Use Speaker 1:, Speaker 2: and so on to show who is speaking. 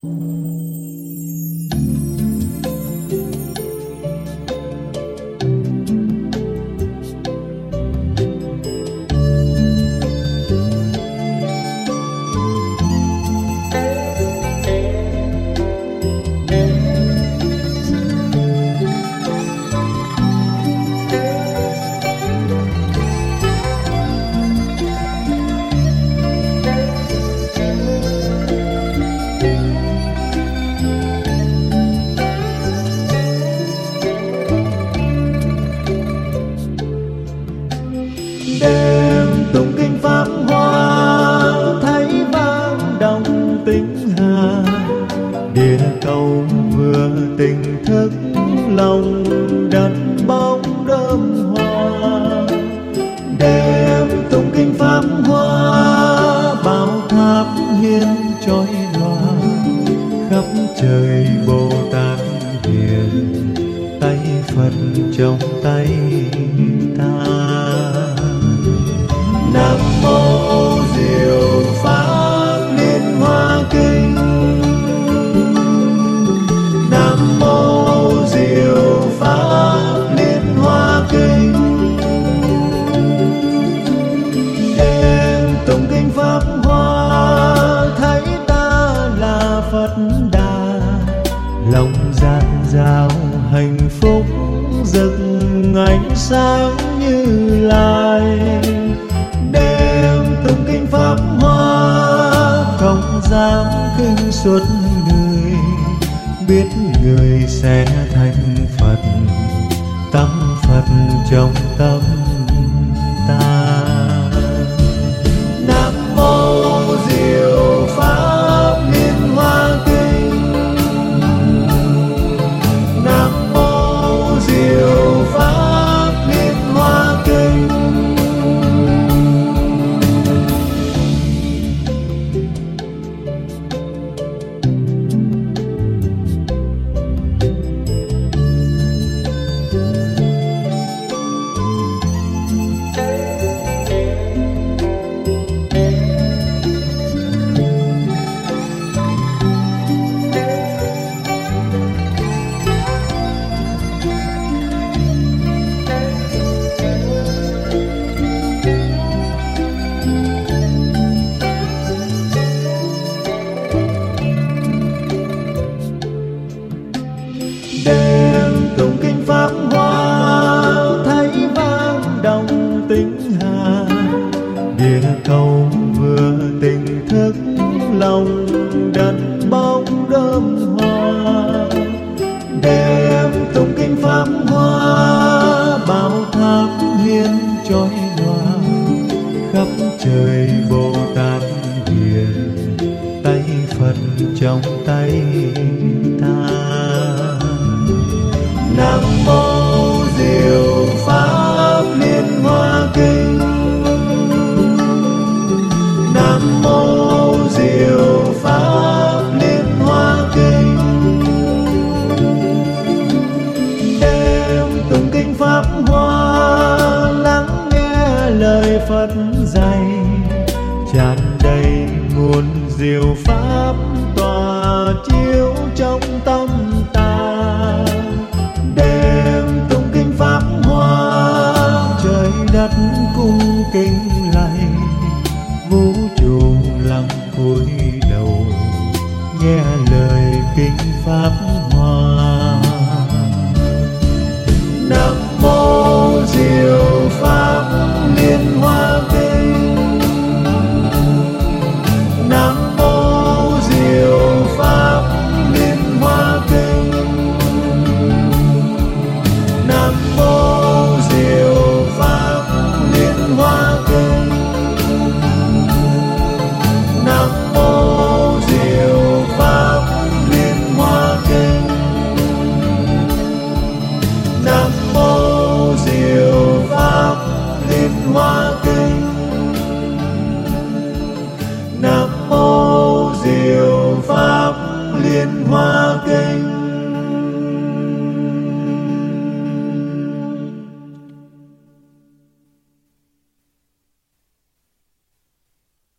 Speaker 1: Đêm tụng kinh pháp hoa, thấy vang đồng tính hà. Địa cầu vừa tỉnh thức, lòng đặt bóng đơm hoa. Đêm tụng kinh pháp hoa, bao tháp hiên chói lòa. Khắp trời Bồ Tát hiền, tay Phật trong tay ta. Nam mô Diệu Pháp Liên Hoa Kinh. Nam mô Diệu Pháp Liên Hoa Kinh. Đêm tụng kinh pháp hoa, thấy ta là Phật Đà. Lòng dạt dào hạnh phúc, rực ánh sáng Như Lai. Đêm tụng kinh pháp hoa, không dám khinh suốt người. Biết người sẽ thành Phật, tâm Phật trong tâm ta. Nam mô Diệu Pháp Liên Hoa Kinh. Nam mô Diệu Pháp Liên Hoa Kinh. Đêm tụng kinh pháp hoa, thấy vang đồng tính hà. Địa cầu vừa tỉnh thức, lòng đặt bóng đơm hoa. Đêm tụng kinh pháp hoa, bao tháp hiên chói lòa. Khắp trời Bồ Tát hiền, tay Phật trong tay ta. Nam mô Diệu Pháp Liên Hoa Kinh. Nam mô Diệu Pháp Liên Hoa Kinh. Đêm tụng kinh pháp hoa, lắng nghe lời Phật dạy. Tràn đầy nguồn diệu pháp, tỏa chiếu trong tâm ta. Đêm tụng kinh pháp hoa, trời đất cung kính lạy. Vũ trụ lặng cúi đầu, nghe lời kinh pháp hoa. Nam mô Diệu Pháp Liên Hoa Kinh. Nam mô Diệu Pháp Liên Hoa Kinh. Nam mô Diệu Pháp Liên Hoa Kinh. Nam mô Diệu Pháp Liên Hoa Kinh. Nam mô Diệu Pháp Liên Hoa Kinh. Nam mô Diệu Pháp Liên Hoa